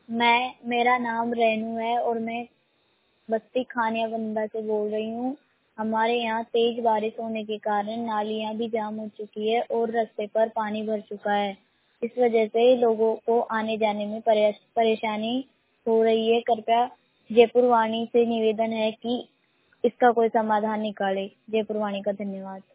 मेरा नाम रेनू है और मैं बस्ती खानियाबंदा से बोल रही हूँ। हमारे यहाँ तेज बारिश होने के कारण नालियाँ भी जाम हो चुकी है और रास्ते पर पानी भर चुका है। इस वजह से लोगों को आने जाने में परेशानी हो रही है। कृपया जयपुर वाणी से निवेदन है कि इसका कोई समाधान निकाले। जयपुर वाणी का धन्यवाद।